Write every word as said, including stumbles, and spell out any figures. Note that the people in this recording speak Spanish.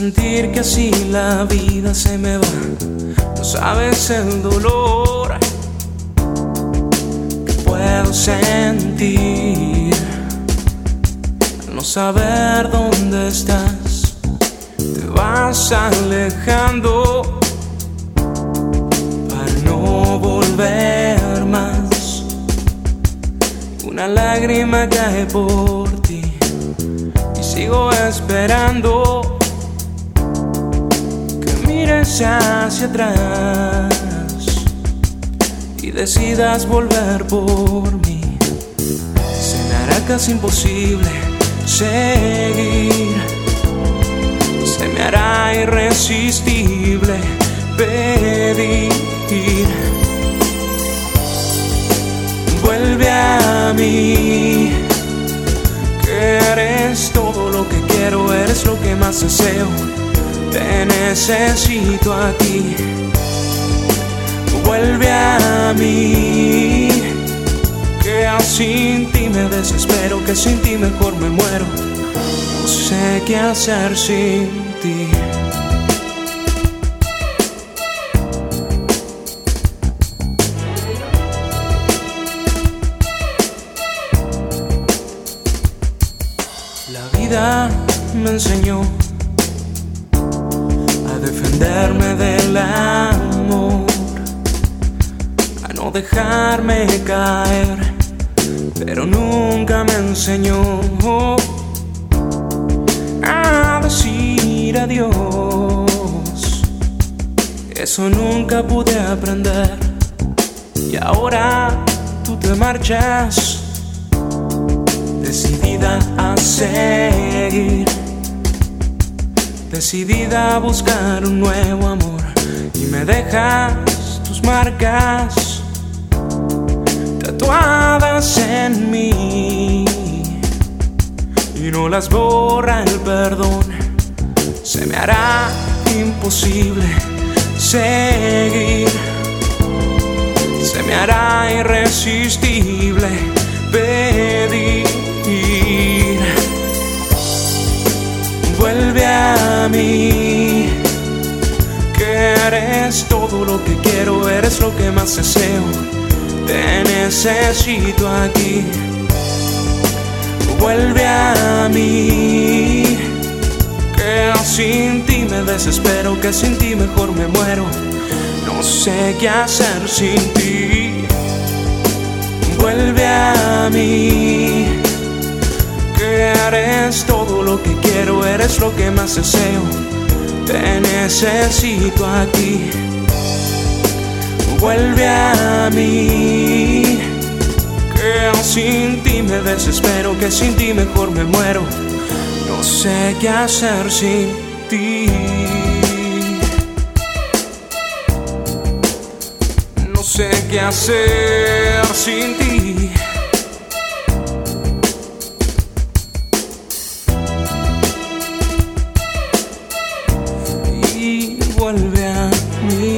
sentir que así la vida se me va. No sabes el dolor que puedo sentir al no saber dónde estás. Te vas alejando para no volver más. Una lágrima cae por ti y sigo esperando que mires hacia atrás y decidas volver por mí. Se me hará casi imposible seguir, se me hará irresistible pedir. Vuelve a mí, que eres todo lo que quiero, eres lo que más deseo. Te necesito aquí. Vuelve a mí, que sin ti me desespero, que sin ti mejor me muero. No sé qué hacer sin ti. La vida me enseñó a defenderme del amor, a no dejarme caer, pero nunca me enseñó a decir adiós. Eso nunca pude aprender, y ahora tú te marchas decidida a seguir, decidida a buscar un nuevo amor, y me dejas tus marcas tatuadas en mí y no las borra el perdón. Se me hará imposible seguir, se me hará irresistible pedir. Vuelve a mí, que eres todo lo que quiero, eres lo que más deseo. Te necesito aquí. Vuelve a mí, que sin ti me desespero, que sin ti mejor me muero. No sé qué hacer sin ti. Vuelve a mí, que eres todo lo que quiero, eres lo que más deseo. Te necesito aquí. Vuelve a mí, que sin ti me desespero, que sin ti mejor me muero. No sé qué hacer sin ti. No sé qué hacer sin ti. Y vuelve a mí.